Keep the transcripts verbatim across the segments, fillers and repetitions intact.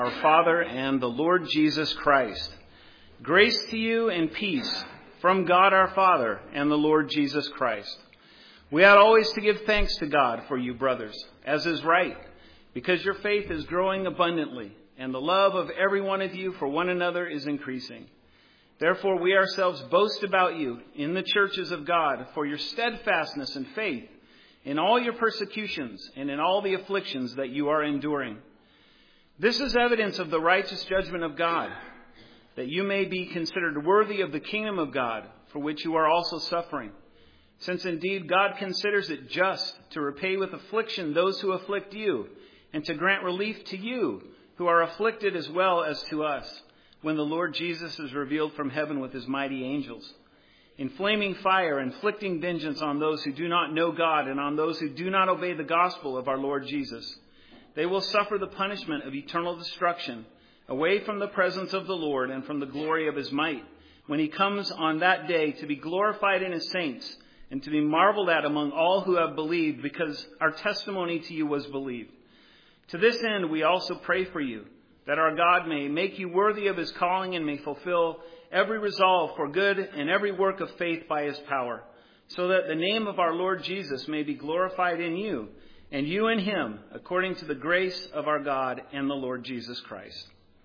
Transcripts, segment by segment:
Our Father and the Lord Jesus Christ. Grace to you and peace from God our Father and the Lord Jesus Christ. We ought always to give thanks to God for you, brothers, as is right, because your faith is growing abundantly, and the love of every one of you for one another is increasing. Therefore, we ourselves boast about you in the churches of God for your steadfastness and faith in all your persecutions and in all the afflictions that you are enduring. This is evidence of the righteous judgment of God, that you may be considered worthy of the kingdom of God, for which you are also suffering. Since indeed God considers it just to repay with affliction those who afflict you, and to grant relief to you who are afflicted as well as to us, when the Lord Jesus is revealed from heaven with his mighty angels, in flaming fire, inflicting vengeance on those who do not know God and on those who do not obey the gospel of our Lord Jesus. They will suffer the punishment of eternal destruction, away from the presence of the Lord and from the glory of his might, when he comes on that day to be glorified in his saints and to be marveled at among all who have believed, because our testimony to you was believed. To this end we also pray for you, that our God may make you worthy of his calling and may fulfill every resolve for good and every work of faith by his power, so that the name of our Lord Jesus may be glorified in you, and you in him, according to the grace of our God and the Lord Jesus Christ.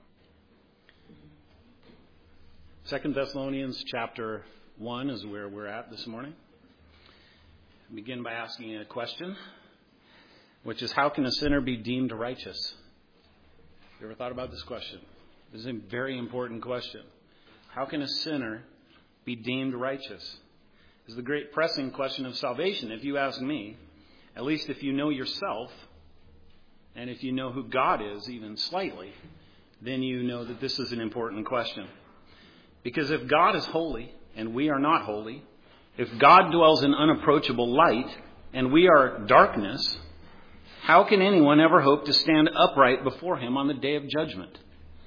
Second Thessalonians chapter one is where we're at this morning. I begin by asking a question, which is, how can a sinner be deemed righteous? You ever thought about this question? This is a very important question. How can a sinner be deemed righteous? This is the great pressing question of salvation, if you ask me. At least if you know yourself, and if you know who God is even slightly, then you know that this is an important question. Because if God is holy and we are not holy, if God dwells in unapproachable light and we are darkness, how can anyone ever hope to stand upright before him on the day of judgment?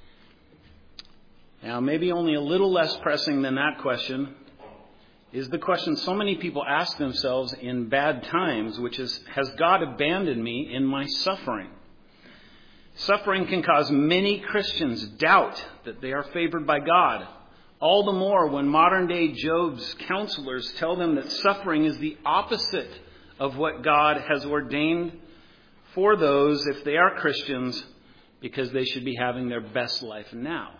Now, maybe only a little less pressing than that question is the question so many people ask themselves in bad times, which is, has God abandoned me in my suffering? Suffering can cause many Christians doubt that they are favored by God. All the more when modern-day Job's counselors tell them that suffering is the opposite of what God has ordained for those, if they are Christians, because they should be having their best life now.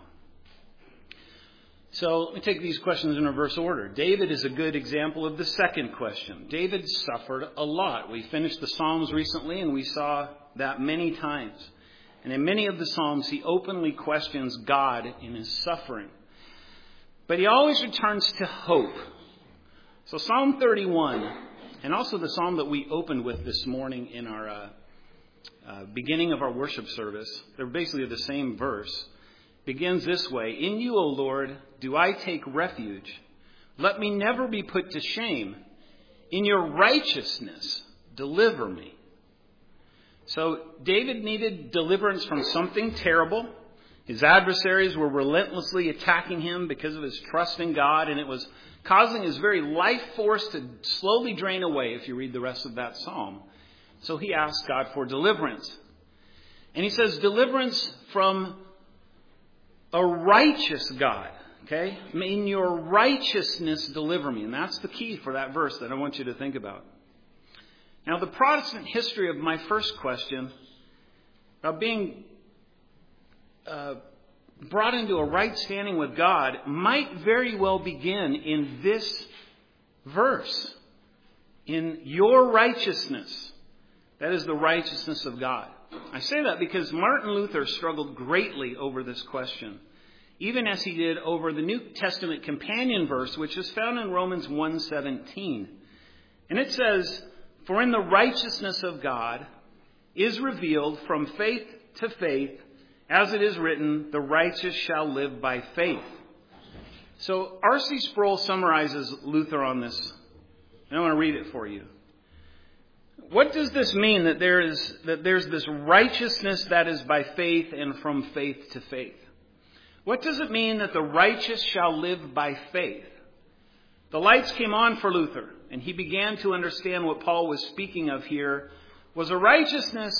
So let me take these questions in reverse order. David is a good example of the second question. David suffered a lot. We finished the Psalms recently, and we saw that many times. And in many of the Psalms, he openly questions God in his suffering. But he always returns to hope. So Psalm thirty-one, and also the psalm that we opened with this morning in our uh, uh, beginning of our worship service, they're basically the same verse, begins this way: In you, O Lord, do I take refuge. Let me never be put to shame. In your righteousness, deliver me. So David needed deliverance from something terrible. His adversaries were relentlessly attacking him because of his trust in God, and it was causing his very life force to slowly drain away if you read the rest of that psalm. So he asked God for deliverance. And he says, deliverance from a righteous God. Okay? In your righteousness, deliver me. And that's the key for that verse that I want you to think about. Now, the Protestant history of my first question about being uh, brought into a right standing with God might very well begin in this verse. In your righteousness. That is the righteousness of God. I say that because Martin Luther struggled greatly over this question, even as he did over the New Testament companion verse, which is found in Romans one seventeen. And it says, for in the righteousness of God is revealed from faith to faith, as it is written, the righteous shall live by faith. So R C Sproul summarizes Luther on this, and I want to read it for you. What does this mean, that there is that there's this righteousness that is by faith and from faith to faith? What does it mean that the righteous shall live by faith? The lights came on for Luther, and he began to understand what Paul was speaking of here was a righteousness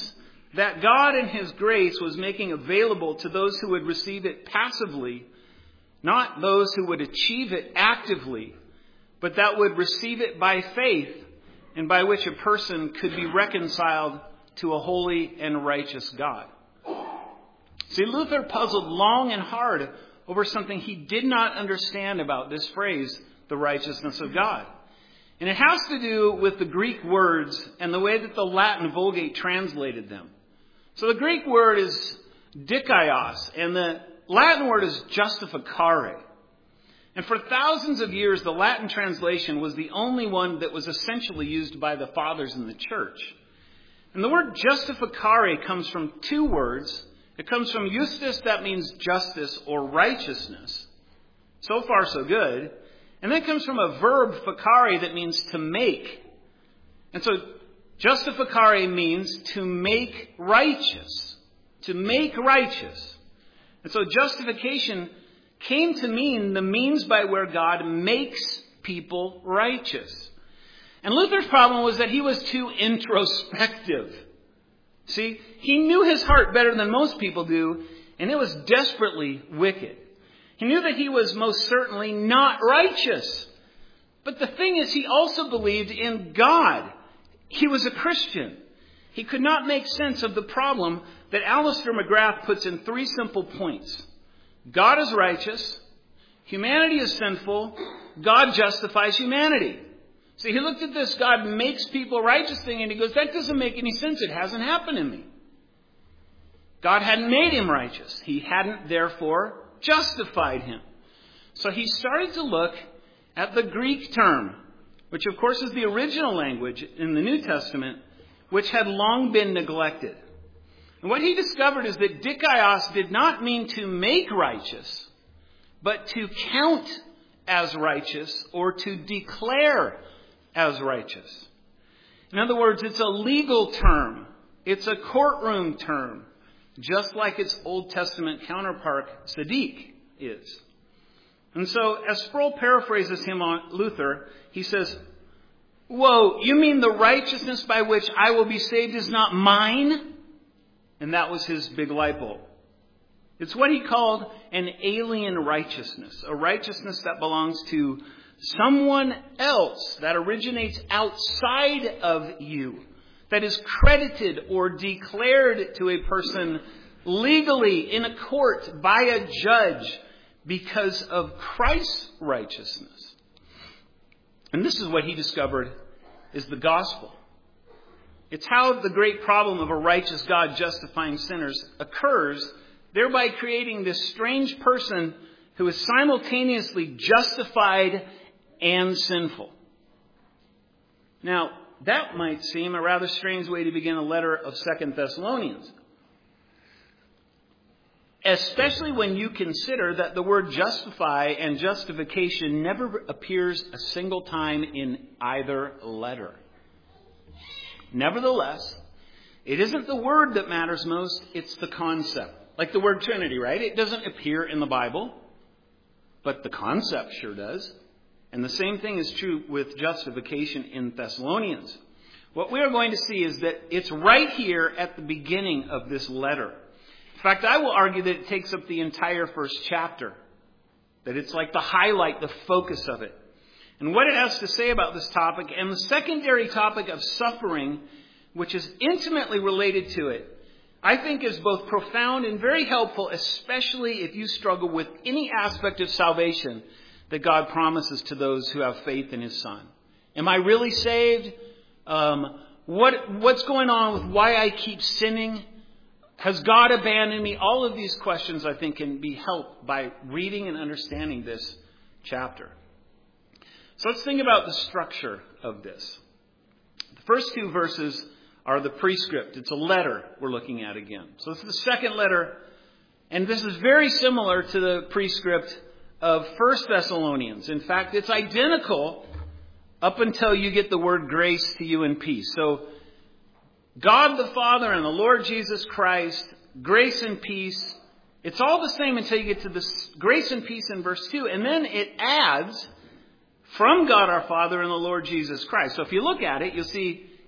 that God in His grace was making available to those who would receive it passively, not those who would achieve it actively, but that would receive it by faith, and by which a person could be reconciled to a holy and righteous God. See, Luther puzzled long and hard over something he did not understand about this phrase, the righteousness of God. And it has to do with the Greek words and the way that the Latin Vulgate translated them. So the Greek word is dikaios, and the Latin word is justificare. And for thousands of years, the Latin translation was the only one that was essentially used by the fathers in the church. And the word justificare comes from two words. It comes from justus, that means justice or righteousness. So far, so good. And then it comes from a verb, facare, that means to make. And so justificare means to make righteous. To make righteous. And so justification came to mean the means by where God makes people righteous. And Luther's problem was that he was too introspective. See, he knew his heart better than most people do, and it was desperately wicked. He knew that he was most certainly not righteous. But the thing is, he also believed in God. He was a Christian. He could not make sense of the problem that Alistair McGrath puts in three simple points. God is righteous. Humanity is sinful. God justifies humanity. See, he looked at this God makes people righteous thing and he goes, that doesn't make any sense. It hasn't happened in me. God hadn't made him righteous. He hadn't, therefore, justified him. So he started to look at the Greek term, which of course is the original language in the New Testament, which had long been neglected. And what he discovered is that dikaios did not mean to make righteous, but to count as righteous or to declare as righteous. In other words, it's a legal term. It's a courtroom term, just like its Old Testament counterpart, Sadiq, is. And so, as Sproul paraphrases him on Luther, he says, whoa, you mean the righteousness by which I will be saved is not mine? And that was his big light bulb. It's what he called an alien righteousness, a righteousness that belongs to someone else, that originates outside of you, that is credited or declared to a person legally in a court by a judge because of Christ's righteousness. And this is what he discovered is the gospel. It's how the great problem of a righteous God justifying sinners occurs, thereby creating this strange person who is simultaneously justified and sinful. Now, that might seem a rather strange way to begin a letter of Second Thessalonians, especially when you consider that the word justify and justification never appears a single time in either letter. Nevertheless, it isn't the word that matters most, it's the concept. Like the word Trinity, right? It doesn't appear in the Bible, but the concept sure does. And the same thing is true with justification in Thessalonians. What we are going to see is that it's right here at the beginning of this letter. In fact, I will argue that it takes up the entire first chapter. That it's like the highlight, the focus of it. And what it has to say about this topic and the secondary topic of suffering, which is intimately related to it, I think is both profound and very helpful, especially if you struggle with any aspect of salvation that God promises to those who have faith in His Son. Am I really saved? Um, what what's going on with why I keep sinning? Has God abandoned me? All of these questions, I think, can be helped by reading and understanding this chapter. So let's think about the structure of this. The first two verses are the prescript. It's a letter we're looking at again. So this is the second letter, and this is very similar to the prescript of First Thessalonians. In fact, it's identical up until you get the word grace to you and peace. So God the Father and the Lord Jesus Christ, grace and peace. It's all the same until you get to this grace and peace in verse two. And then it adds from God our Father and the Lord Jesus Christ. So if you look at it, you'll see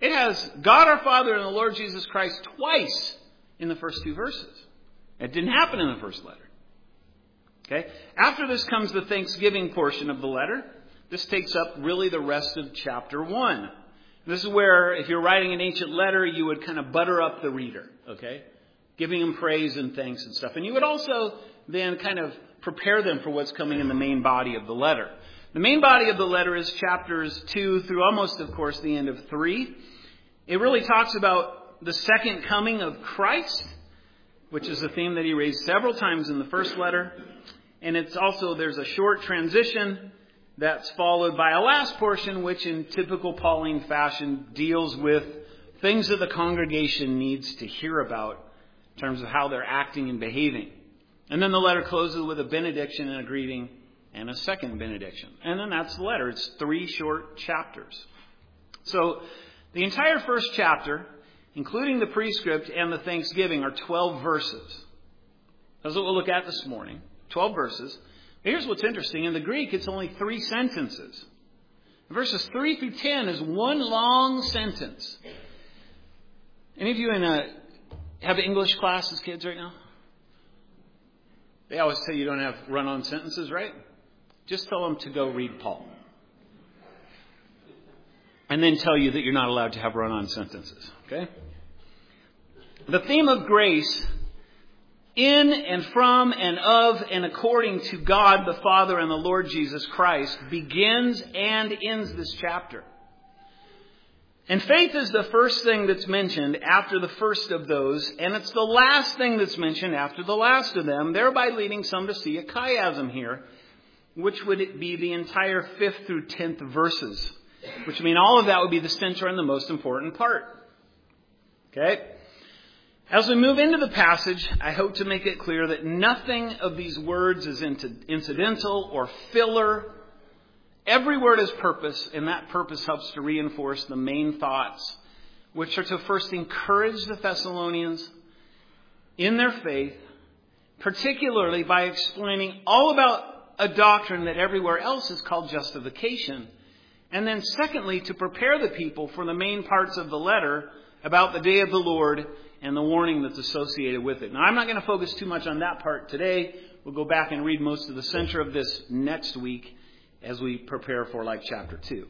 It has God our Father and the Lord Jesus Christ twice in the first two verses. It didn't happen in the first letter. Okay? After this comes the thanksgiving portion of the letter. This takes up really the rest of chapter one. This is where, if you're writing an ancient letter, you would kind of butter up the reader. Okay? Giving them praise and thanks and stuff. And you would also then kind of prepare them for what's coming in the main body of the letter. The main body of the letter is chapters two through almost, of course, the end of three. It really talks about the second coming of Christ, which is a theme that he raised several times in the first letter. And it's also, there's a short transition that's followed by a last portion, which in typical Pauline fashion deals with things that the congregation needs to hear about in terms of how they're acting and behaving. And then the letter closes with a benediction and a greeting and a second benediction. And then that's the letter. It's three short chapters. So the entire first chapter, including the prescript and the thanksgiving, are twelve verses. That's what we'll look at this morning. twelve verses. Here's what's interesting. In the Greek, it's only three sentences. Verses three through ten is one long sentence. Any of you in a, have English class as kids right now? They always say you don't have run-on sentences, right? Just tell them to go read Paul. And then tell you that you're not allowed to have run-on sentences. Okay? The theme of grace, in and from and of and according to God the Father and the Lord Jesus Christ, begins and ends this chapter. And faith is the first thing that's mentioned after the first of those, and it's the last thing that's mentioned after the last of them, thereby leading some to see a chiasm here, which would be the entire fifth through tenth verses, which mean all of that would be the center and the most important part. Okay? As we move into the passage, I hope to make it clear that nothing of these words is incidental or filler. Every word has purpose, and that purpose helps to reinforce the main thoughts, which are to first encourage the Thessalonians in their faith, particularly by explaining all about a doctrine that everywhere else is called justification, and then secondly, to prepare the people for the main parts of the letter about the day of the Lord and the warning that's associated with it. Now, I'm not going to focus too much on that part today. We'll go back and read most of the center of this next week as we prepare for like chapter two.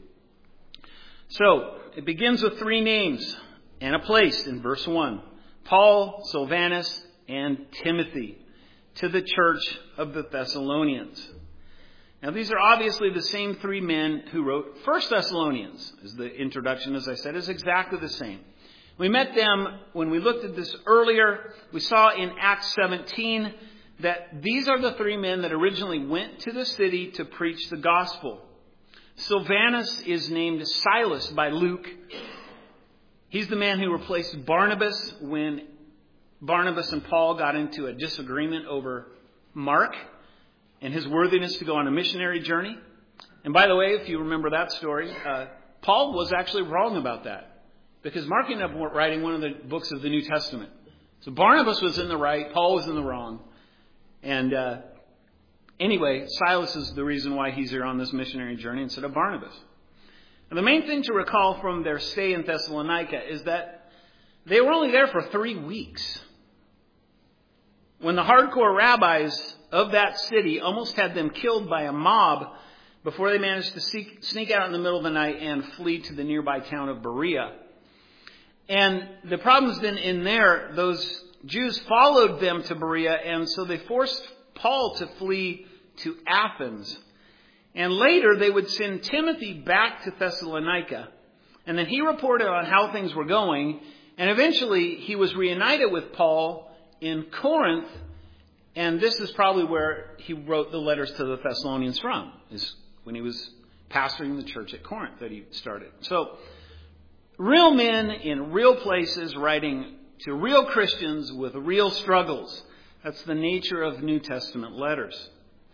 So, it begins with three names and a place in verse one. Paul, Silvanus, and Timothy to the church of the Thessalonians. Now, these are obviously the same three men who wrote First Thessalonians. As the introduction, as I said, is exactly the same. We met them when we looked at this earlier. We saw in Acts seventeen that these are the three men that originally went to the city to preach the gospel. Silvanus is named Silas by Luke. He's the man who replaced Barnabas when Barnabas and Paul got into a disagreement over Mark and his worthiness to go on a missionary journey. And by the way, if you remember that story, uh, Paul was actually wrong about that, because Mark ended up writing one of the books of the New Testament. So Barnabas was in the right, Paul was in the wrong. And uh, anyway, Silas is the reason why he's here on this missionary journey instead of Barnabas. And the main thing to recall from their stay in Thessalonica is that they were only there for three weeks. When the hardcore rabbis of that city almost had them killed by a mob before they managed to seek, sneak out in the middle of the night and flee to the nearby town of Berea. And the problem's then in there, those Jews followed them to Berea, and so they forced Paul to flee to Athens. And later they would send Timothy back to Thessalonica, and then he reported on how things were going, and eventually he was reunited with Paul in Corinth, and this is probably where he wrote the letters to the Thessalonians from, is when he was pastoring the church at Corinth that he started. So, real men in real places writing to real Christians with real struggles. That's the nature of New Testament letters.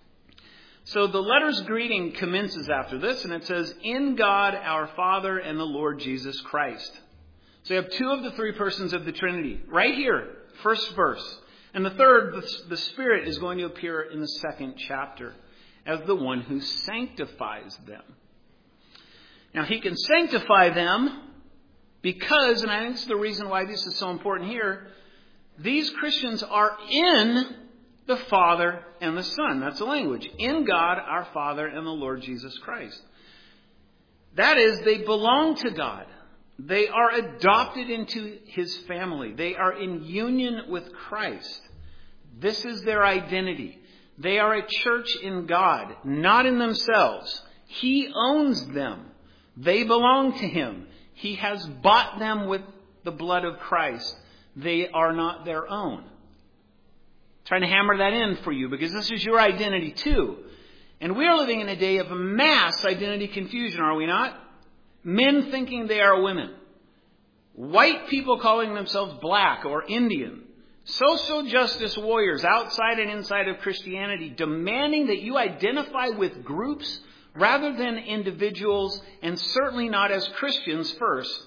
So the letter's greeting commences after this, and it says, "In God our Father and the Lord Jesus Christ." So you have two of the three persons of the Trinity right here, first verse. And the third, the, the Spirit, is going to appear in the second chapter as the one who sanctifies them. Now, he can sanctify them Because, and I think this is the reason why this is so important here, these Christians are in the Father and the Son. That's the language. In God, our Father, and the Lord Jesus Christ. That is, they belong to God. They are adopted into His family. They are in union with Christ. This is their identity. They are a church in God, not in themselves. He owns them. They belong to Him. He has bought them with the blood of Christ. They are not their own. I'm trying to hammer that in for you because this is your identity too. And we are living in a day of mass identity confusion, are we not? Men thinking they are women. White people calling themselves black or Indian. Social justice warriors outside and inside of Christianity demanding that you identify with groups rather than individuals, and certainly not as Christians first.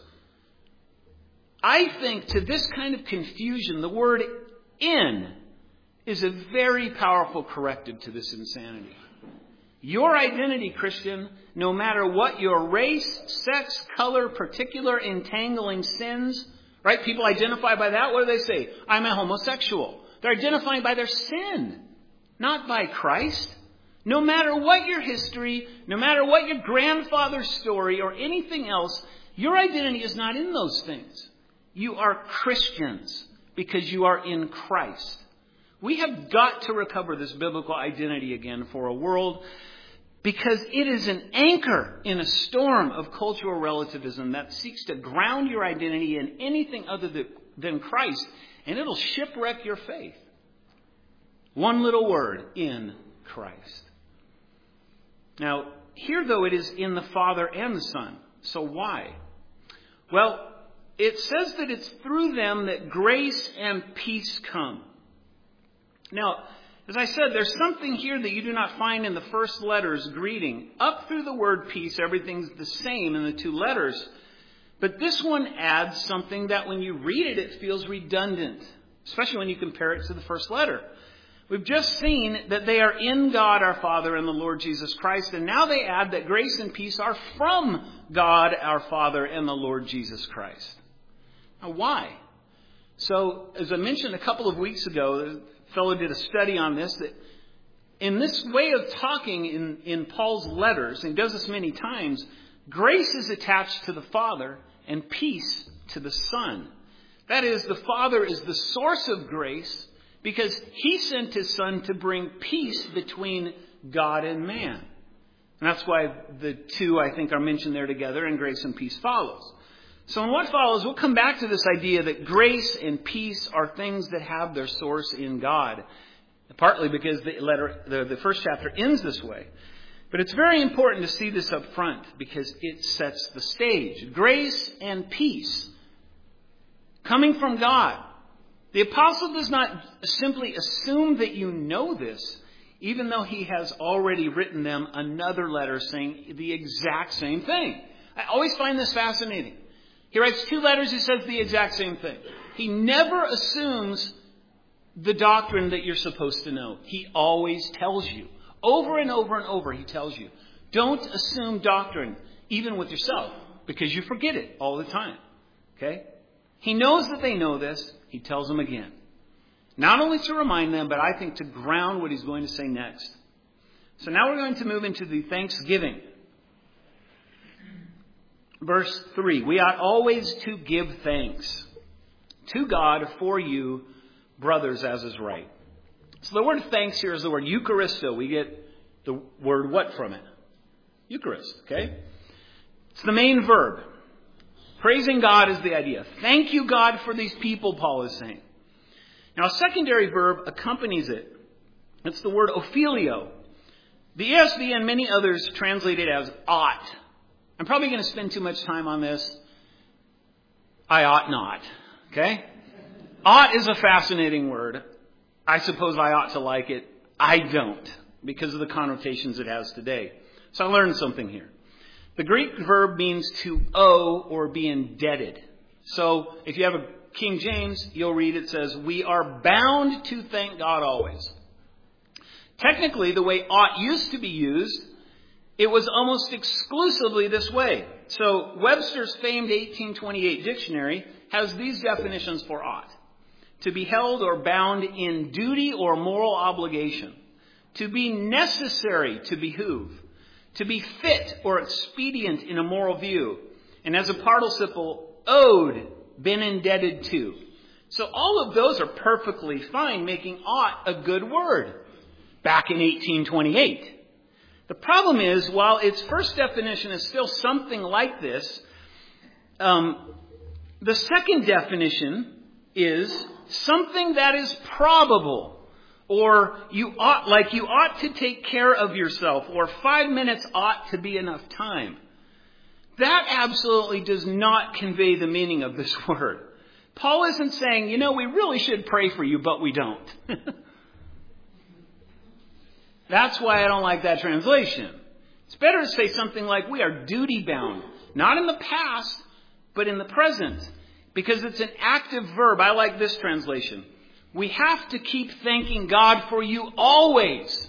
I think to this kind of confusion, the word in is a very powerful corrective to this insanity. Your identity, Christian, no matter what your race, sex, color, particular entangling sins, right? People identify by that. What do they say? I'm a homosexual. They're identifying by their sin, not by Christ. No matter what your history, no matter what your grandfather's story or anything else, your identity is not in those things. You are Christians because you are in Christ. We have got to recover this biblical identity again for a world because it is an anchor in a storm of cultural relativism that seeks to ground your identity in anything other than Christ, and it'll shipwreck your faith. One little word, in Christ. Now, here though it is in the Father and the Son. So why? Well, it says that it's through them that grace and peace come. Now, as I said, there's something here that you do not find in the first letter's greeting. Up through the word peace, everything's the same in the two letters. But this one adds something that when you read it, it feels redundant, especially when you compare it to the first letter. We've just seen that they are in God our Father and the Lord Jesus Christ, and now they add that grace and peace are from God our Father and the Lord Jesus Christ. Now, why? So, as I mentioned a couple of weeks ago, a fellow did a study on this, that in this way of talking in, in Paul's letters, and he does this many times, grace is attached to the Father and peace to the Son. That is, the Father is the source of grace, because He sent His Son to bring peace between God and man. And that's why the two, I think, are mentioned there together, and grace and peace follows. So in what follows, we'll come back to this idea that grace and peace are things that have their source in God. Partly because the letter, the, the first chapter ends this way. But it's very important to see this up front because it sets the stage. Grace and peace coming from God. The apostle does not simply assume that you know this, even though he has already written them another letter saying the exact same thing. I always find this fascinating. He writes two letters, he says the exact same thing. He never assumes the doctrine that you're supposed to know. He always tells you. Over and over and over, he tells you. Don't assume doctrine, even with yourself, because you forget it all the time. Okay? He knows that they know this. He tells them again. Not only to remind them, but I think to ground what he's going to say next. So now we're going to move into the thanksgiving. Verse three. We ought always to give thanks to God for you, brothers, as is right. So the word thanks here is the word Eucharisto. We get the word what from it? Eucharist, okay? It's the main verb. Praising God is the idea. Thank you, God, for these people, Paul is saying. Now, a secondary verb accompanies it. It's the word Ophelio. The E S V and many others translate it as ought. I'm probably going to spend too much time on this. I ought not. Okay? Ought is a fascinating word. I suppose I ought to like it. I don't, because of the connotations it has today. So I learned something here. The Greek verb means to owe or be indebted. So if you have a King James, you'll read it says, we are bound to thank God always. Technically, the way ought used to be used, it was almost exclusively this way. So Webster's famed eighteen twenty-eight dictionary has these definitions for ought. To be held or bound in duty or moral obligation. To be necessary to behoove. To be fit or expedient in a moral view. And as a participle, owed, been indebted to. So all of those are perfectly fine, making ought a good word back in eighteen twenty-eight. The problem is, while its first definition is still something like this, um, the second definition is something that is probable, or you ought, like you ought to take care of yourself, or five minutes ought to be enough time. That absolutely does not convey the meaning of this word. Paul isn't saying, you know, we really should pray for you, but we don't. That's why I don't like that translation. It's better to say something like we are duty bound, not in the past, but in the present, because it's an active verb. I like this translation. We have to keep thanking God for you always.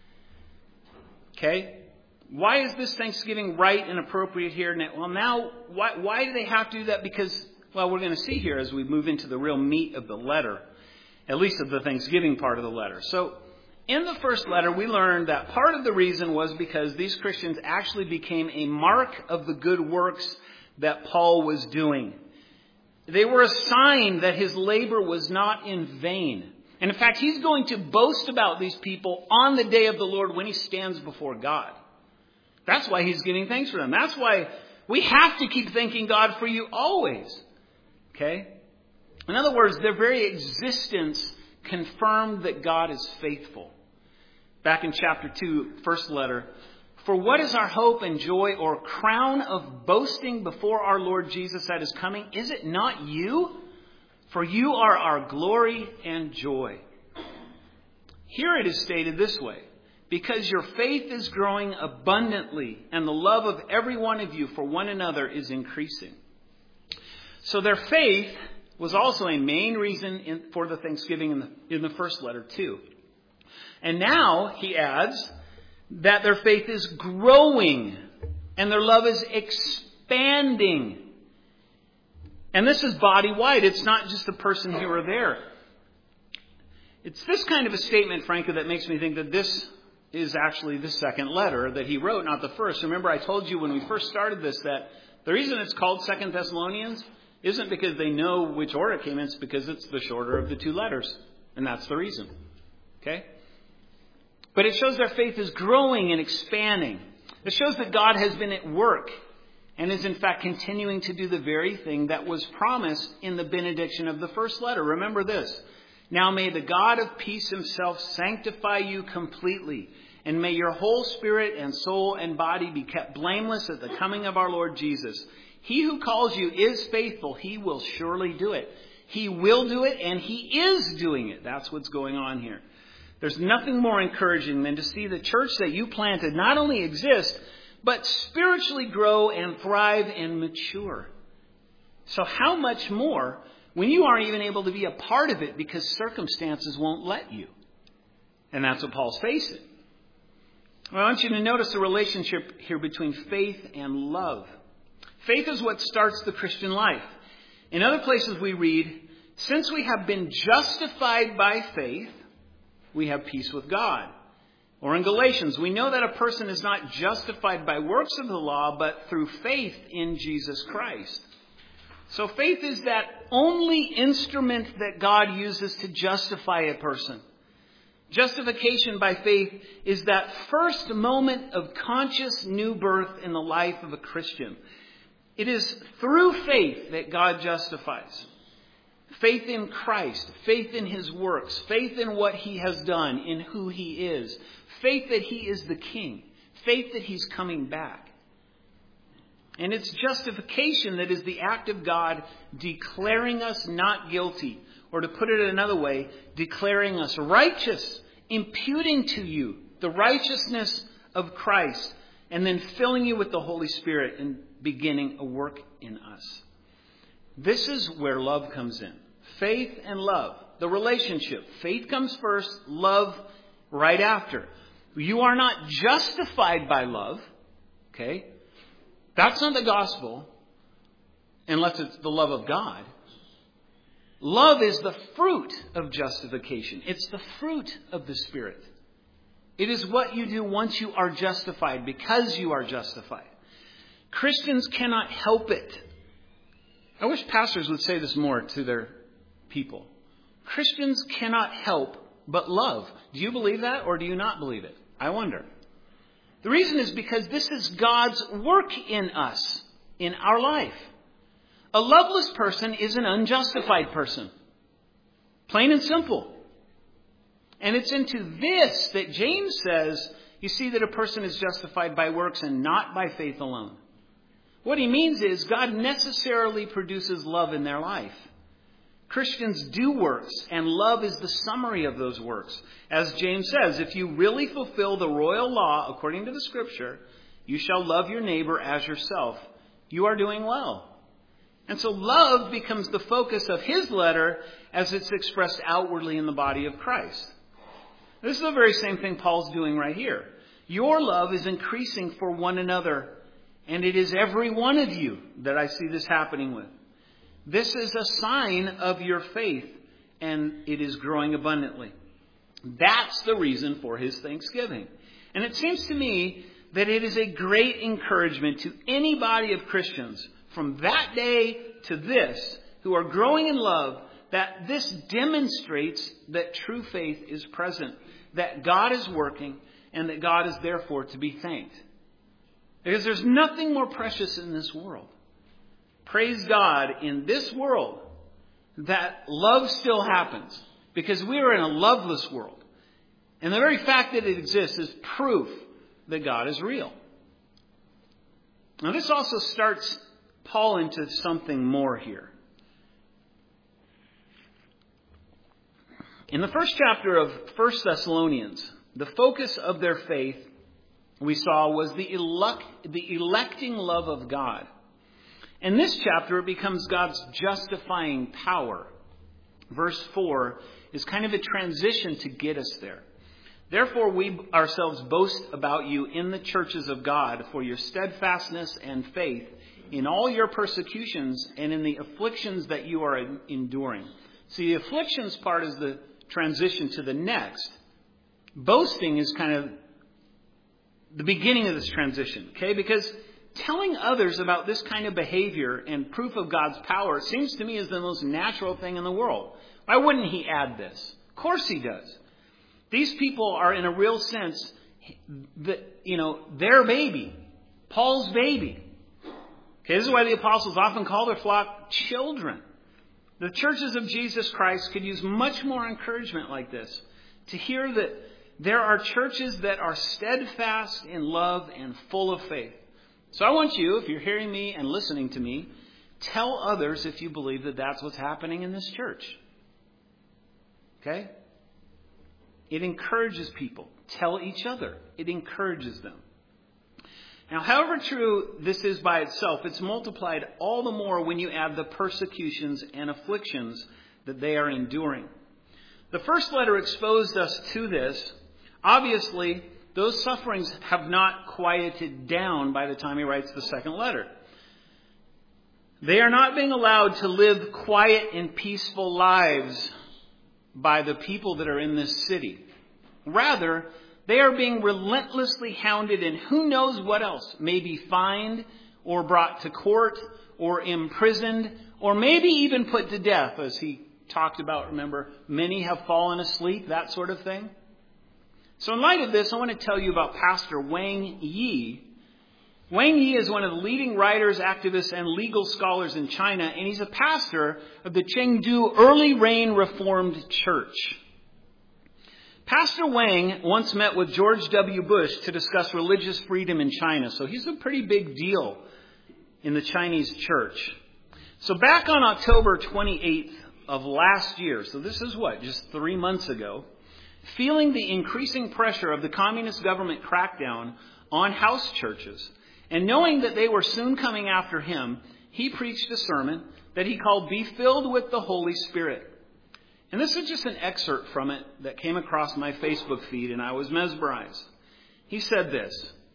Okay? Why is this Thanksgiving right and appropriate here? Well, now, why, why do they have to do that? Because, well, we're going to see here as we move into the real meat of the letter, at least of the Thanksgiving part of the letter. So, in the first letter, we learned that part of the reason was because these Christians actually became a mark of the good works that Paul was doing. They were a sign that his labor was not in vain. And in fact, he's going to boast about these people on the day of the Lord when he stands before God. That's why he's giving thanks for them. That's why we have to keep thanking God for you always. Okay? In other words, their very existence confirmed that God is faithful. Back in chapter two, first letter, for what is our hope and joy or crown of boasting before our Lord Jesus at his coming? Is it not you? For you are our glory and joy. Here it is stated this way. Because your faith is growing abundantly and the love of every one of you for one another is increasing. So their faith was also a main reason in, for the Thanksgiving in the, in the first letter too. And now, he adds, that their faith is growing and their love is expanding. And this is body-wide. It's not just a person here or there. It's this kind of a statement, frankly, that makes me think that this is actually the second letter that he wrote, not the first. Remember, I told you when we first started this that the reason it's called Second Thessalonians isn't because they know which order it came in. It's because it's the shorter of the two letters. And that's the reason. Okay? But it shows their faith is growing and expanding. It shows that God has been at work and is in fact continuing to do the very thing that was promised in the benediction of the first letter. Remember this. Now may the God of peace himself sanctify you completely, and may your whole spirit and soul and body be kept blameless at the coming of our Lord Jesus. He who calls you is faithful. He will surely do it. He will do it, and he is doing it. That's what's going on here. There's nothing more encouraging than to see the church that you planted not only exist, but spiritually grow and thrive and mature. So how much more when you aren't even able to be a part of it because circumstances won't let you? And that's what Paul's facing. Well, I want you to notice the relationship here between faith and love. Faith is what starts the Christian life. In other places we read, since we have been justified by faith, we have peace with God. Or in Galatians, we know that a person is not justified by works of the law, but through faith in Jesus Christ. So faith is that only instrument that God uses to justify a person. Justification by faith is that first moment of conscious new birth in the life of a Christian. It is through faith that God justifies. Faith in Christ, faith in his works, faith in what he has done, in who he is, faith that he is the king, faith that he's coming back. And it's justification that is the act of God declaring us not guilty, or to put it another way, declaring us righteous, imputing to you the righteousness of Christ, and then filling you with the Holy Spirit and beginning a work in us. This is where love comes in. Faith and love. The relationship. Faith comes first, love right after. You are not justified by love. Okay? That's not the gospel unless it's the love of God. Love is the fruit of justification. It's the fruit of the Spirit. It is what you do once you are justified, because you are justified. Christians cannot help it. I wish pastors would say this more to their people. Christians cannot help but love. Do you believe that or do you not believe it? I wonder. The reason is because this is God's work in us, in our life. A loveless person is an unjustified person. Plain and simple. And it's into this that James says, you see that a person is justified by works and not by faith alone. What he means is God necessarily produces love in their life. Christians do works, and love is the summary of those works. As James says, if you really fulfill the royal law according to the Scripture, you shall love your neighbor as yourself. You are doing well. And so love becomes the focus of his letter as it's expressed outwardly in the body of Christ. This is the very same thing Paul's doing right here. Your love is increasing for one another, and it is every one of you that I see this happening with. This is a sign of your faith, and it is growing abundantly. That's the reason for his thanksgiving. And it seems to me that it is a great encouragement to any body of Christians from that day to this who are growing in love, that this demonstrates that true faith is present, that God is working, and that God is therefore to be thanked. Because there's nothing more precious in this world. Praise God, in this world, that love still happens. Because we are in a loveless world. And the very fact that it exists is proof that God is real. Now this also starts Paul into something more here. In the first chapter of First Thessalonians, the focus of their faith, we saw, was the elect, the electing love of God. In this chapter, it becomes God's justifying power. Verse four is kind of a transition to get us there. Therefore, we ourselves boast about you in the churches of God for your steadfastness and faith in all your persecutions and in the afflictions that you are enduring. See, the afflictions part is the transition to the next. Boasting is kind of the beginning of this transition, okay? Because telling others about this kind of behavior and proof of God's power seems to me is the most natural thing in the world. Why wouldn't he add this? Of course he does. These people are, in a real sense, the, you know, their baby, Paul's baby. Okay, this is why the apostles often call their flock children. The churches of Jesus Christ could use much more encouragement like this, to hear that there are churches that are steadfast in love and full of faith. So I want you, if you're hearing me and listening to me, tell others if you believe that that's what's happening in this church. Okay? It encourages people. Tell each other. It encourages them. Now, however true this is by itself, it's multiplied all the more when you add the persecutions and afflictions that they are enduring. The first letter exposed us to this. Obviously, those sufferings have not quieted down by the time he writes the second letter. They are not being allowed to live quiet and peaceful lives by the people that are in this city. Rather, they are being relentlessly hounded, and who knows what else, maybe fined or brought to court or imprisoned or maybe even put to death, as he talked about. Remember, many have fallen asleep, that sort of thing. So in light of this, I want to tell you about Pastor Wang Yi. Wang Yi is one of the leading writers, activists, and legal scholars in China, and he's a pastor of the Chengdu Early Rain Reformed Church. Pastor Wang once met with George W. Bush to discuss religious freedom in China, so he's a pretty big deal in the Chinese church. So back on October twenty-eighth of last year, so this is what, just three months ago, feeling the increasing pressure of the communist government crackdown on house churches, and knowing that they were soon coming after him, he preached a sermon that he called Be Filled with the Holy Spirit. And this is just an excerpt from it that came across my Facebook feed, and I was mesmerized. He said this: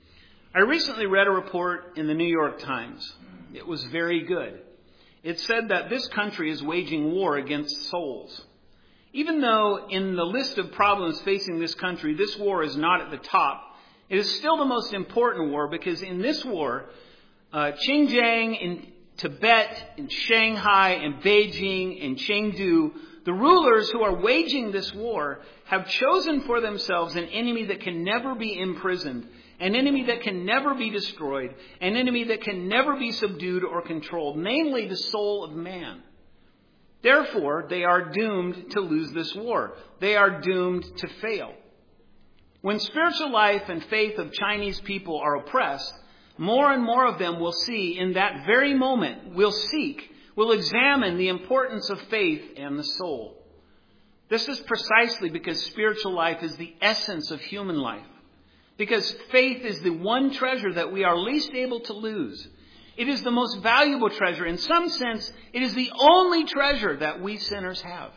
I recently read a report in the New York Times. It was very good. It said that this country is waging war against souls. Even though in the list of problems facing this country, this war is not at the top, it is still the most important war because in this war, uh, Xinjiang in Tibet, in Shanghai, in Beijing, in Chengdu, the rulers who are waging this war have chosen for themselves an enemy that can never be imprisoned, an enemy that can never be destroyed, an enemy that can never be subdued or controlled, namely the soul of man. Therefore, they are doomed to lose this war. They are doomed to fail. When spiritual life and faith of Chinese people are oppressed, more and more of them will see in that very moment, will seek, will examine the importance of faith and the soul. This is precisely because spiritual life is the essence of human life. Because faith is the one treasure that we are least able to lose. It is the most valuable treasure. In some sense, it is the only treasure that we sinners have.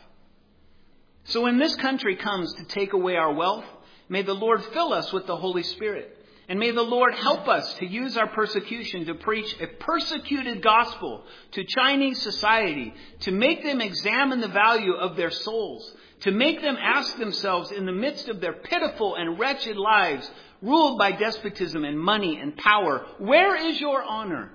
So when this country comes to take away our wealth, may the Lord fill us with the Holy Spirit. And may the Lord help us to use our persecution to preach a persecuted gospel to Chinese society, to make them examine the value of their souls, to make them ask themselves in the midst of their pitiful and wretched lives, ruled by despotism and money and power, where is your honor?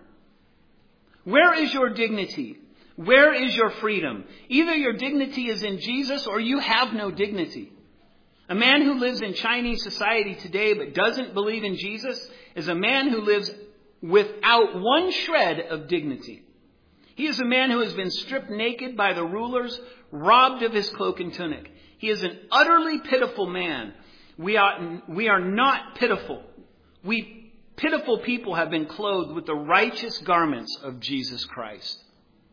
Where is your dignity? Where is your freedom? Either your dignity is in Jesus or you have no dignity. A man who lives in Chinese society today but doesn't believe in Jesus is a man who lives without one shred of dignity. He is a man who has been stripped naked by the rulers, robbed of his cloak and tunic. He is an utterly pitiful man. We are, we are not pitiful. We pitiful people have been clothed with the righteous garments of Jesus Christ.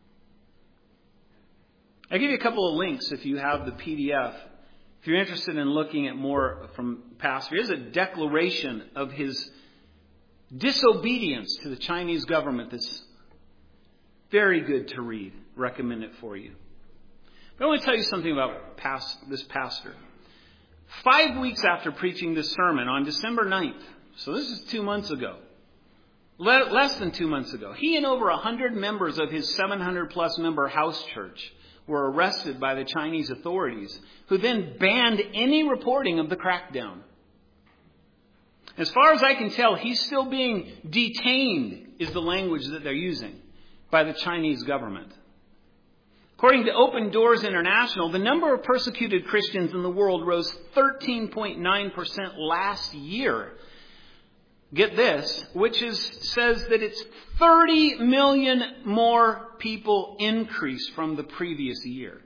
I'll give you a couple of links if you have the P D F. If you're interested in looking at more from Pastor, here's a declaration of his disobedience to the Chinese government that's very good to read. Recommend it for you. But I want to tell you something about past, this pastor. Five weeks after preaching this sermon on December ninth, so this is two months ago, le- less than two months ago, he and over one hundred members of his seven hundred plus member house church were arrested by the Chinese authorities, who then banned any reporting of the crackdown. As far as I can tell, he's still being detained, is the language that they're using, by the Chinese government. According to Open Doors International, the number of persecuted Christians in the world rose thirteen point nine percent last year. Get this, which is says that it's thirty million more people increase from the previous year.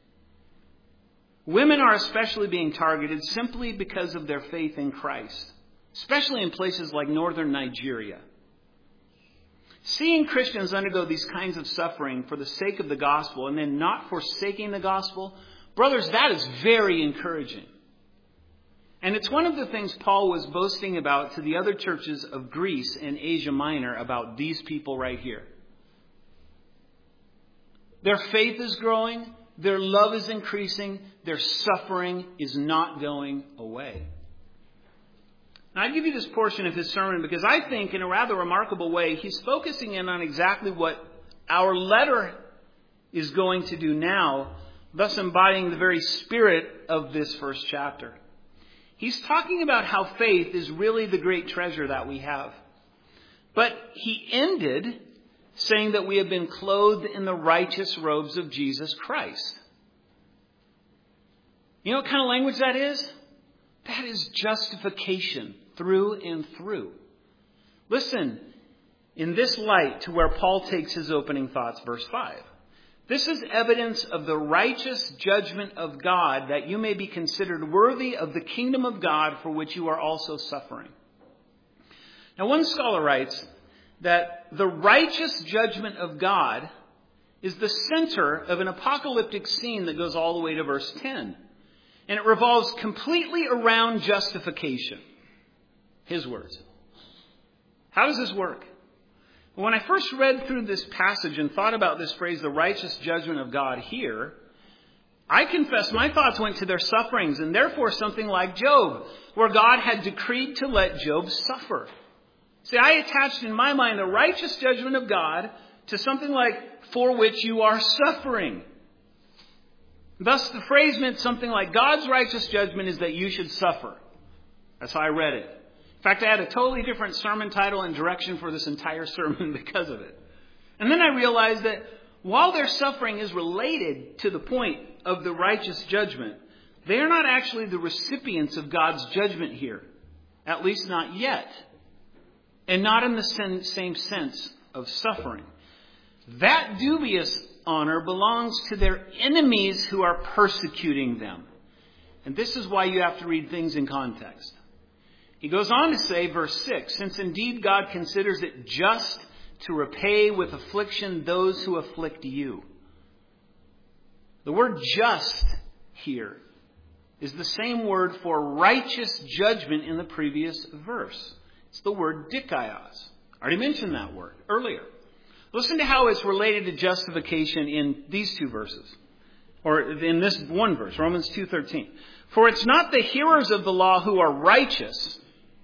Women are especially being targeted simply because of their faith in Christ, especially in places like northern Nigeria. Seeing Christians undergo these kinds of suffering for the sake of the gospel and then not forsaking the gospel, brothers, that is very encouraging. And it's one of the things Paul was boasting about to the other churches of Greece and Asia Minor about these people right here. Their faith is growing, their love is increasing, their suffering is not going away. Now, I give you this portion of his sermon because I think in a rather remarkable way, he's focusing in on exactly what our letter is going to do now, thus embodying the very spirit of this first chapter. He's talking about how faith is really the great treasure that we have. But he ended saying that we have been clothed in the righteous robes of Jesus Christ. You know what kind of language that is? That is justification through and through. Listen, in this light to where Paul takes his opening thoughts, verse five. This is evidence of the righteous judgment of God, that you may be considered worthy of the kingdom of God for which you are also suffering. Now, one scholar writes that the righteous judgment of God is the center of an apocalyptic scene that goes all the way to verse ten. And it revolves completely around justification. His words. How does this work? When I first read through this passage and thought about this phrase, the righteous judgment of God here, I confess my thoughts went to their sufferings and therefore something like Job, where God had decreed to let Job suffer. See, I attached in my mind the righteous judgment of God to something like, for which you are suffering. Thus, the phrase meant something like, God's righteous judgment is that you should suffer. That's how I read it. In fact, I had a totally different sermon title and direction for this entire sermon because of it. And then I realized that while their suffering is related to the point of the righteous judgment, they are not actually the recipients of God's judgment here. At least not yet. And not in the same sense of suffering. That dubious honor belongs to their enemies who are persecuting them. And this is why you have to read things in context. He goes on to say, verse six, since indeed God considers it just to repay with affliction those who afflict you. The word just here is the same word for righteous judgment in the previous verse. It's the word dikaios. I already mentioned that word earlier. Listen to how it's related to justification in these two verses. Or in this one verse, Romans two thirteen. For it's not the hearers of the law who are righteous,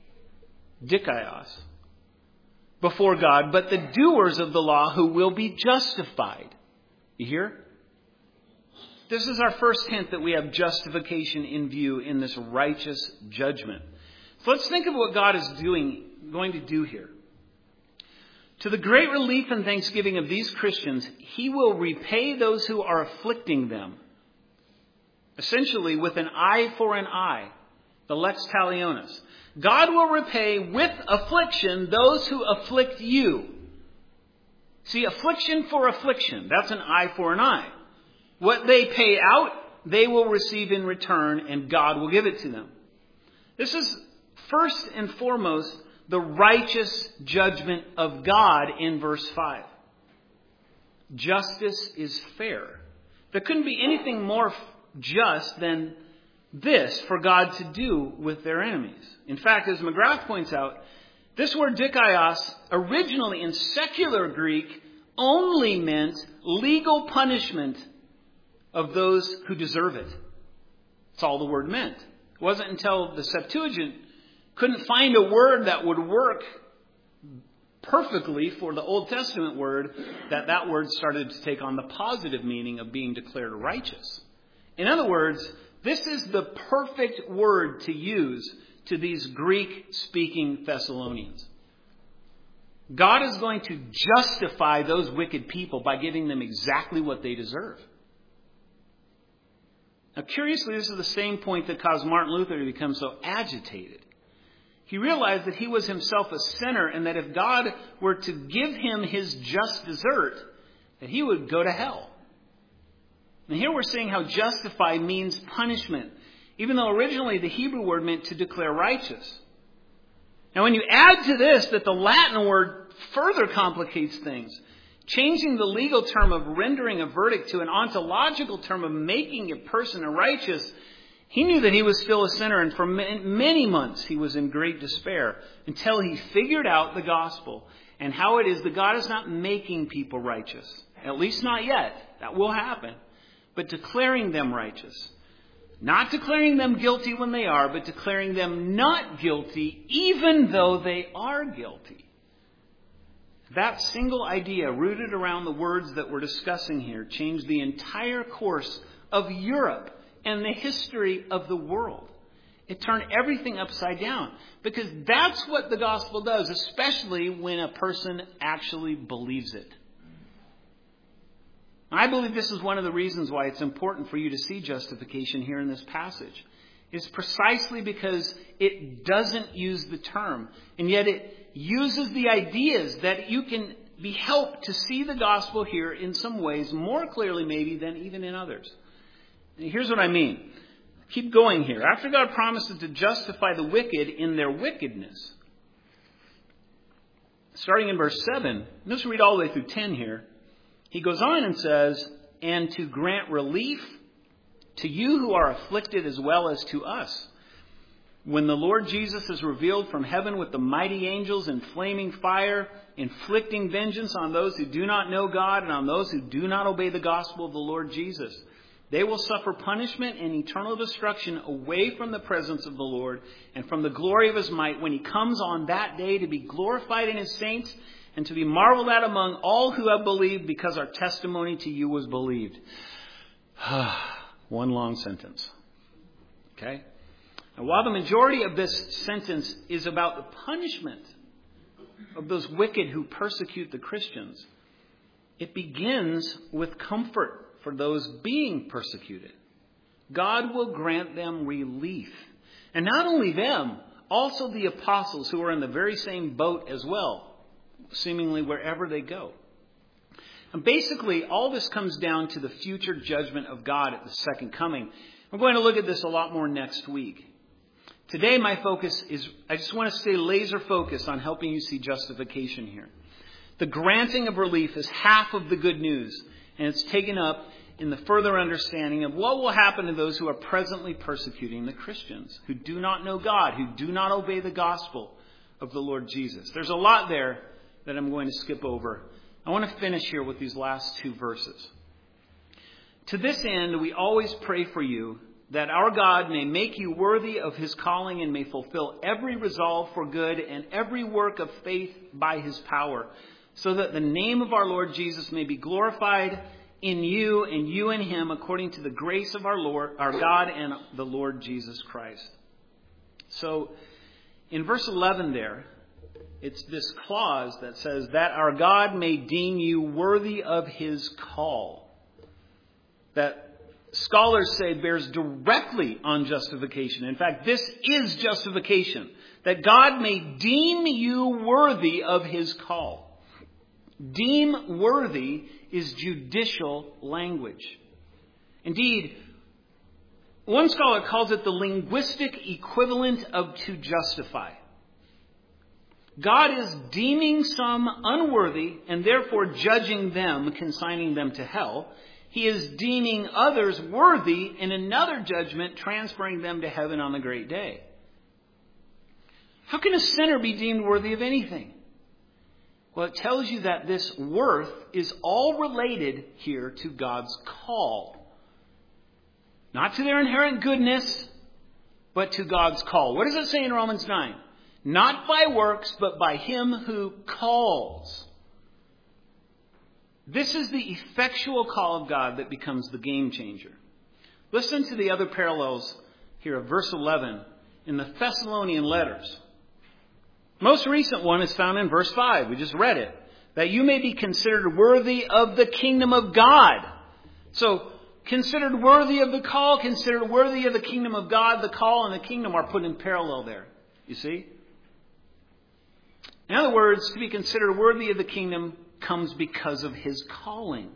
dikaios, before God, but the doers of the law who will be justified. You hear? This is our first hint that we have justification in view in this righteous judgment. So let's think of what God is doing, going to do here. To the great relief and thanksgiving of these Christians, He will repay those who are afflicting them. Essentially, with an eye for an eye, the lex talionis. God will repay with affliction those who afflict you. See, affliction for affliction, that's an eye for an eye. What they pay out, they will receive in return, and God will give it to them. This is first and foremost the righteous judgment of God in verse five. Justice is fair. There couldn't be anything more just than this for God to do with their enemies. In fact, as McGrath points out, this word dikaios originally in secular Greek only meant legal punishment of those who deserve it. That's all the word meant. It wasn't until the Septuagint couldn't find a word that would work perfectly for the Old Testament word that that word started to take on the positive meaning of being declared righteous. In other words, this is the perfect word to use to these Greek-speaking Thessalonians. God is going to justify those wicked people by giving them exactly what they deserve. Now, curiously, this is the same point that caused Martin Luther to become so agitated. He realized that he was himself a sinner and that if God were to give him his just desert, that he would go to hell. And here we're seeing how justify means punishment, even though originally the Hebrew word meant to declare righteous. Now, when you add to this that the Latin word further complicates things, changing the legal term of rendering a verdict to an ontological term of making a person a righteous, he knew that he was still a sinner, and for many months he was in great despair until he figured out the gospel and how it is that God is not making people righteous. At least not yet. That will happen. But declaring them righteous. Not declaring them guilty when they are, but declaring them not guilty even though they are guilty. That single idea, rooted around the words that we're discussing here, changed the entire course of Europe and the history of the world. It turned everything upside down. Because that's what the gospel does, especially when a person actually believes it. I believe this is one of the reasons why it's important for you to see justification here in this passage. It's precisely because it doesn't use the term, and yet it uses the ideas that you can be helped to see the gospel here in some ways more clearly maybe than even in others. And here's what I mean. Keep going here. After God promises to justify the wicked in their wickedness, starting in verse seven, let's read all the way through ten here. He goes on and says, and to grant relief to you who are afflicted as well as to us. When the Lord Jesus is revealed from heaven with the mighty angels in flaming fire, inflicting vengeance on those who do not know God and on those who do not obey the gospel of the Lord Jesus. They will suffer punishment and eternal destruction away from the presence of the Lord and from the glory of his might when he comes on that day to be glorified in his saints and to be marveled at among all who have believed, because our testimony to you was believed. One long sentence. Okay? And while the majority of this sentence is about the punishment of those wicked who persecute the Christians, it begins with comfort for those being persecuted. God will grant them relief. And not only them, also the apostles who are in the very same boat as well, seemingly wherever they go. And basically, all this comes down to the future judgment of God at the second coming. We're going to look at this a lot more next week. Today, my focus is, I just want to stay laser focused on helping you see justification here. The granting of relief is half of the good news, and it's taken up in the further understanding of what will happen to those who are presently persecuting the Christians, who do not know God, who do not obey the gospel of the Lord Jesus. There's a lot there that I'm going to skip over. I want to finish here with these last two verses. To this end, we always pray for you, that our God may make you worthy of his calling and may fulfill every resolve for good and every work of faith by his power, so that the name of our Lord Jesus may be glorified in you and you in him, according to the grace of our Lord, our God and the Lord Jesus Christ. So in verse eleven there, it's this clause that says that our God may deem you worthy of his call. That scholars say bears directly on justification. In fact, this is justification. That God may deem you worthy of his call. Deem worthy is judicial language. Indeed, one scholar calls it the linguistic equivalent of to justify. God is deeming some unworthy and therefore judging them, consigning them to hell. He is deeming others worthy in another judgment, transferring them to heaven on the great day. How can a sinner be deemed worthy of anything? Well, it tells you that this worth is all related here to God's call. Not to their inherent goodness, but to God's call. What does it say in Romans nine? Not by works, but by him who calls. This is the effectual call of God that becomes the game changer. Listen to the other parallels here of verse eleven in the Thessalonian letters. Most recent one is found in verse five. We just read it. That you may be considered worthy of the kingdom of God. So, considered worthy of the call, considered worthy of the kingdom of God. The call and the kingdom are put in parallel there. You see? In other words, to be considered worthy of the kingdom comes because of his calling.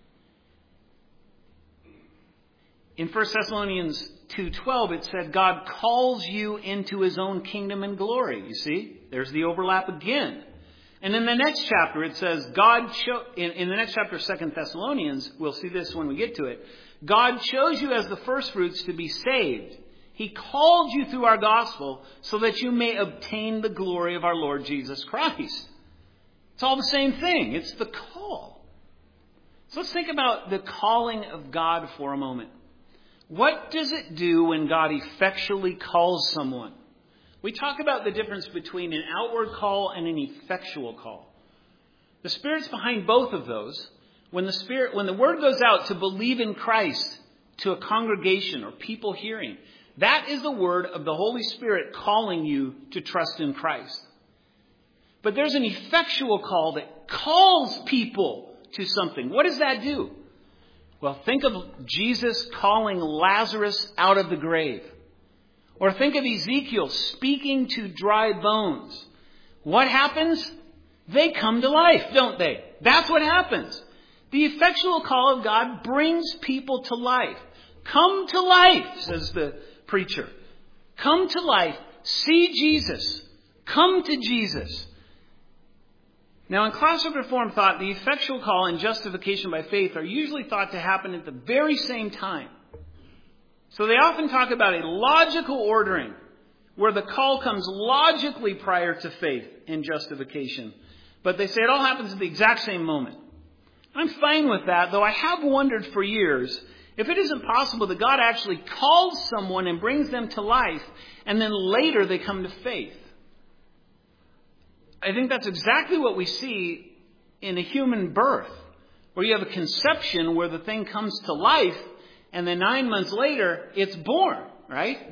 In First Thessalonians two twelve, it said, God calls you into his own kingdom and glory. You see, there's the overlap again. And in the next chapter, it says, God cho- in, in the next chapter, Second Thessalonians, we'll see this when we get to it. God chose you as the firstfruits to be saved. He called you through our gospel so that you may obtain the glory of our Lord Jesus Christ. It's all the same thing. It's the call. So let's think about the calling of God for a moment. What does it do when God effectually calls someone? We talk about the difference between an outward call and an effectual call. The Spirit's behind both of those. When the Spirit, when the word goes out to believe in Christ to a congregation or people hearing, that is the word of the Holy Spirit calling you to trust in Christ. But there's an effectual call that calls people to something. What does that do? Well, think of Jesus calling Lazarus out of the grave. Or think of Ezekiel speaking to dry bones. What happens? They come to life, don't they? That's what happens. The effectual call of God brings people to life. Come to life, says the preacher. Come to life. See Jesus. Come to Jesus. Now, in classic Reformed thought, the effectual call and justification by faith are usually thought to happen at the very same time. So they often talk about a logical ordering where the call comes logically prior to faith and justification. But they say it all happens at the exact same moment. I'm fine with that, though I have wondered for years If it isn't possible that God actually calls someone and brings them to life, and then later they come to faith. I think that's exactly what we see in a human birth, where you have a conception where the thing comes to life, and then nine months later, it's born, right?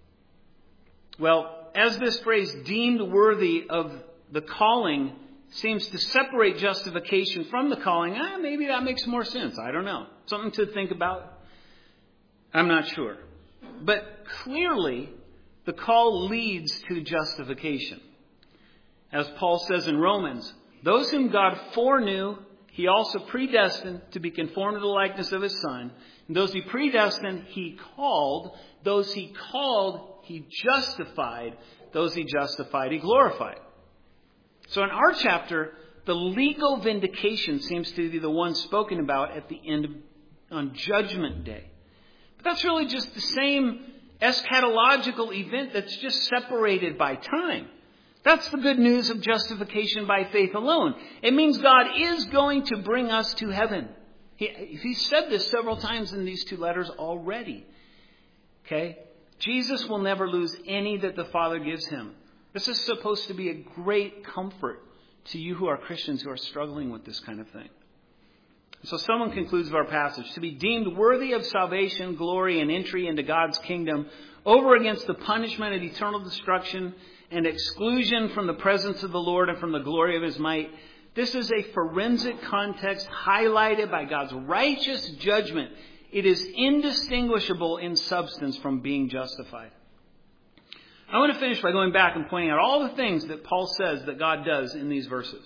Well, as this phrase, deemed worthy of the calling, seems to separate justification from the calling, ah, maybe that makes more sense. I don't know. Something to think about. I'm not sure. But clearly, the call leads to justification. As Paul says in Romans, those whom God foreknew, he also predestined to be conformed to the likeness of his Son. And those he predestined, he called. Those he called, he justified. Those he justified, he glorified. So in our chapter, the legal vindication seems to be the one spoken about at the end of, on Judgment Day. But that's really just the same eschatological event that's just separated by time. That's the good news of justification by faith alone. It means God is going to bring us to heaven. He, he said this several times in these two letters already. Okay? Jesus will never lose any that the Father gives him. This is supposed to be a great comfort to you who are Christians who are struggling with this kind of thing. So someone concludes with our passage, to be deemed worthy of salvation, glory, and entry into God's kingdom over against the punishment of eternal destruction and exclusion from the presence of the Lord and from the glory of his might. This is a forensic context highlighted by God's righteous judgment. It is indistinguishable in substance from being justified. I want to finish by going back and pointing out all the things that Paul says that God does in these verses.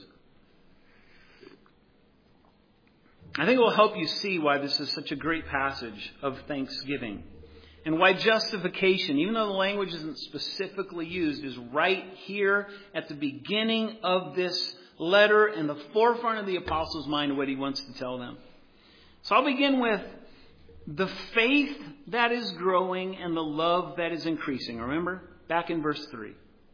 I think it will help you see why this is such a great passage of thanksgiving. And why justification, even though the language isn't specifically used, is right here at the beginning of this letter in the forefront of the apostle's mind of what he wants to tell them. So I'll begin with the faith that is growing and the love that is increasing. Remember? Back in verse three.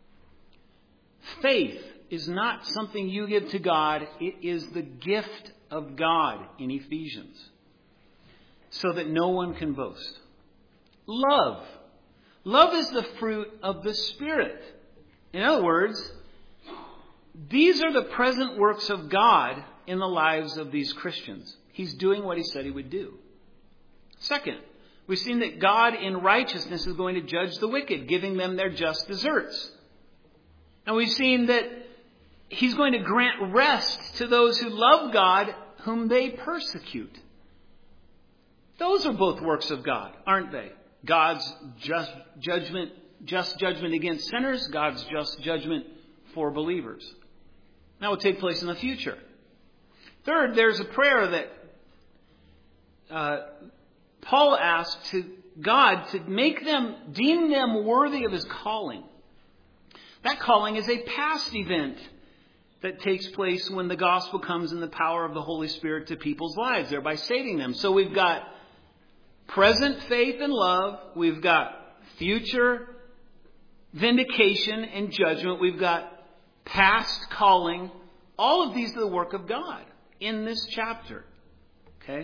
Faith is not something you give to God. It is the gift of God in Ephesians. So that no one can boast. Love. Love is the fruit of the Spirit. In other words, these are the present works of God in the lives of these Christians. He's doing what he said he would do. Second, we've seen that God in righteousness is going to judge the wicked, giving them their just deserts. And we've seen that he's going to grant rest to those who love God, whom they persecute. Those are both works of God, aren't they? God's just judgment, just judgment against sinners, God's just judgment for believers. That will take place in the future. Third, there's a prayer that uh, Paul asked to God to make them, deem them worthy of his calling. That calling is a past event that takes place when the gospel comes in the power of the Holy Spirit to people's lives, thereby saving them. So we've got present faith and love. We've got future vindication and judgment. We've got past calling. All of these are the work of God in this chapter. Okay?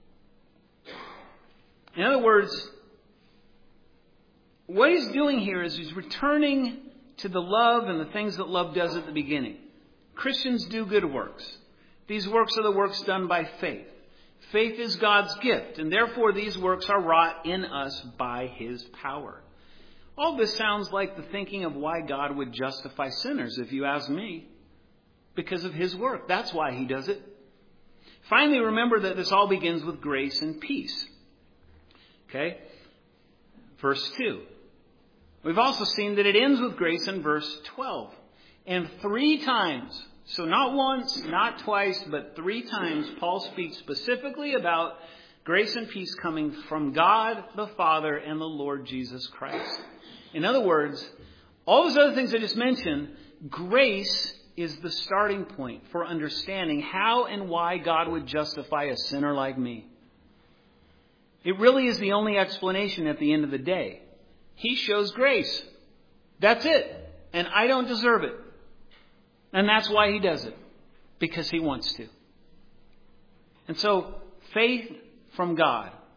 In other words, what he's doing here is he's returning to the love and the things that love does at the beginning. Christians do good works. These works are the works done by faith. Faith is God's gift, and therefore these works are wrought in us by his power. All this sounds like the thinking of why God would justify sinners, if you ask me. Because of his work. That's why he does it. Finally, remember that this all begins with grace and peace. Okay? Verse two. We've also seen that it ends with grace in verse twelve. And three times, so not once, not twice, but three times, Paul speaks specifically about grace and peace coming from God the Father and the Lord Jesus Christ. In other words, all those other things I just mentioned, grace is the starting point for understanding how and why God would justify a sinner like me. It really is the only explanation at the end of the day. He shows grace. That's it. And I don't deserve it. And that's why he does it. Because he wants to. And so, faith from God,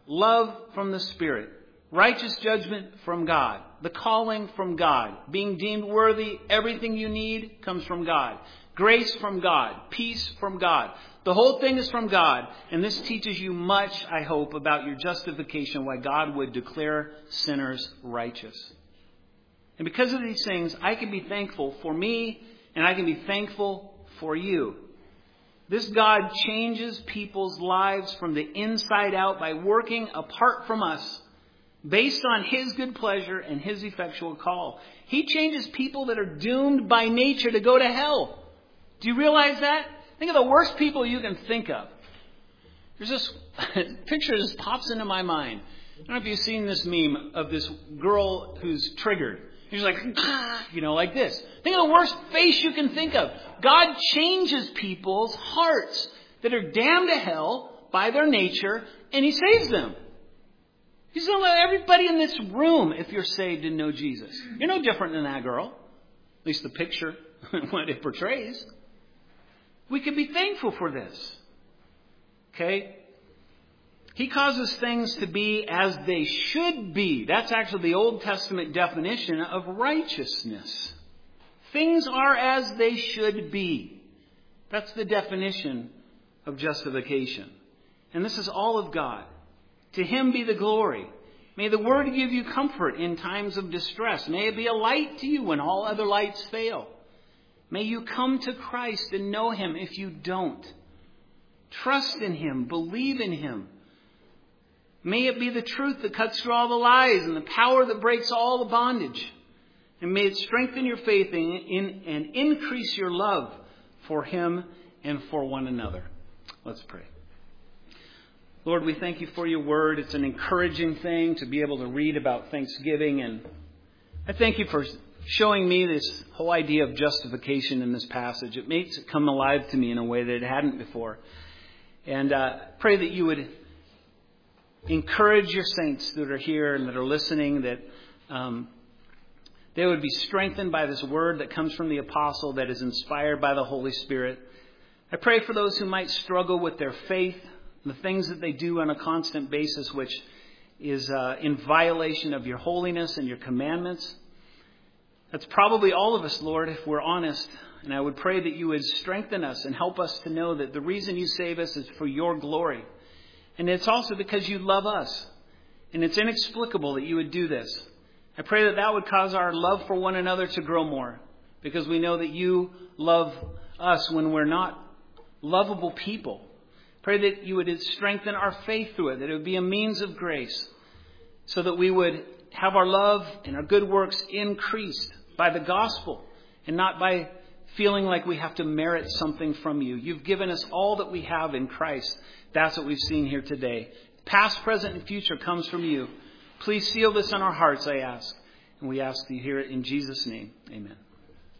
love from the Spirit, righteous judgment from God, the calling from God, being deemed worthy, everything you need comes from God, grace from God, peace from God. The whole thing is from God, and this teaches you much, I hope, about your justification, why God would declare sinners righteous. And because of these things, I can be thankful for me, and I can be thankful for you. This God changes people's lives from the inside out by working apart from us, based on His good pleasure and His effectual call. He changes people that are doomed by nature to go to hell. Do you realize that? Think of the worst people you can think of. There's this picture that just pops into my mind. I don't know if you've seen this meme of this girl who's triggered. She's like, you know, like this. Think of the worst face you can think of. God changes people's hearts that are damned to hell by their nature, and He saves them. He's going to let everybody in this room, if you're saved and know Jesus. You're no different than that girl. At least the picture, what it portrays. We can be thankful for this. Okay? He causes things to be as they should be. That's actually the Old Testament definition of righteousness. Things are as they should be. That's the definition of justification. And this is all of God. To Him be the glory. May the Word give you comfort in times of distress. May it be a light to you when all other lights fail. May you come to Christ and know Him if you don't. Trust in Him. Believe in Him. May it be the truth that cuts through all the lies and the power that breaks all the bondage. And may it strengthen your faith in, in, and increase your love for Him and for one another. Let's pray. Lord, we thank You for Your Word. It's an encouraging thing to be able to read about Thanksgiving. And I thank You for showing me this whole idea of justification in this passage. It makes it come alive to me in a way that it hadn't before. And uh, pray that You would encourage Your saints that are here and that are listening, that um, they would be strengthened by this word that comes from the apostle, that is inspired by the Holy Spirit. I pray for those who might struggle with their faith, the things that they do on a constant basis, which is uh, in violation of Your holiness and Your commandments. That's probably all of us, Lord, if we're honest. And I would pray that You would strengthen us and help us to know that the reason You save us is for Your glory. And it's also because You love us. And it's inexplicable that You would do this. I pray that that would cause our love for one another to grow more. Because we know that You love us when we're not lovable people. Pray that You would strengthen our faith through it. That it would be a means of grace. So that we would have our love and our good works increased by the gospel. And not by feeling like we have to merit something from You. You've given us all that we have in Christ. That's what we've seen here today. Past, present, and future comes from You. Please seal this on our hearts, I ask. And we ask that You hear it in Jesus' name. Amen.